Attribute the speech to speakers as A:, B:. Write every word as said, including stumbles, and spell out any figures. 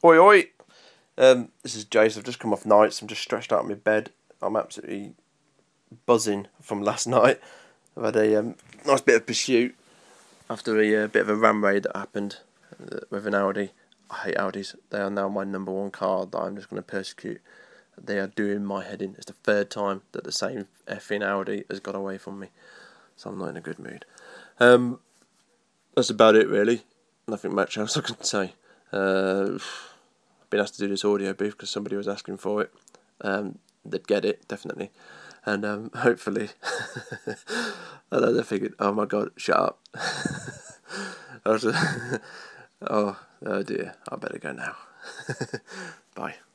A: Oi, oi! Um, this is Jace. I've just come off nights. I'm just stretched out in my bed. I'm absolutely buzzing from last night. I've had a um, nice bit of pursuit after a uh, bit of a ram raid that happened uh, with an Audi. I hate Audis. They are now my number one car that I'm just going to persecute. They are doing my head in. It's the third time that the same effing Audi has got away from me. So I'm not in a good mood. Um, that's about it, really. Nothing much else I can say. Uh, I've been asked to do this audio booth because somebody was asking for it. Um, they'd get it, definitely. And um, hopefully, I know they figured, oh my god, shut up. I was, oh, oh dear, I better go now. Bye.